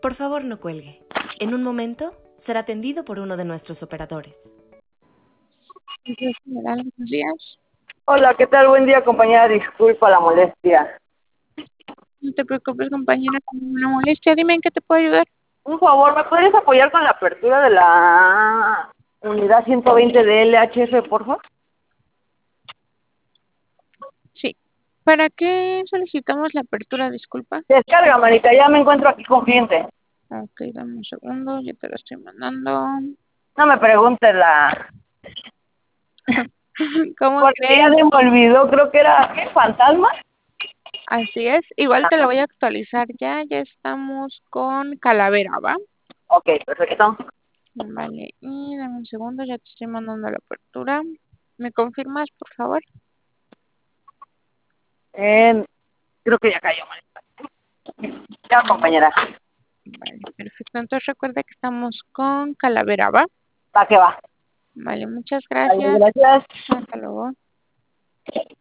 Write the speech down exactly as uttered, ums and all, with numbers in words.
Por favor, no cuelgue. En un momento será atendido por uno de nuestros operadores. General, buenos días. Hola, ¿qué tal? Buen día, compañera. Disculpa la molestia. No te preocupes, compañera, tengo una molestia. Dime en qué te puedo ayudar. Un favor, ¿me puedes apoyar con la apertura de la unidad ciento veinte de L H F, por favor? Sí. ¿Para qué solicitamos la apertura? Disculpa. Descarga, manita, ya me encuentro aquí con cliente. Ok, dame un segundo, ya te lo estoy mandando. No me preguntes la... ¿Cómo Porque ya crees? se me olvidó, creo que era... ¿Qué? ¿Fantasma? Así es. Igual te lo voy a actualizar ya. Ya estamos con Calavera, ¿va? Ok, perfecto. Vale. Y dame un segundo, ya te estoy mandando la apertura. ¿Me confirmas, por favor? Eh, creo que ya cayó, manita. Ya, compañera. Vale, perfecto. Entonces recuerda que estamos con Calavera, ¿va? Va que va. Vale, muchas Vale, gracias. gracias. Hasta luego.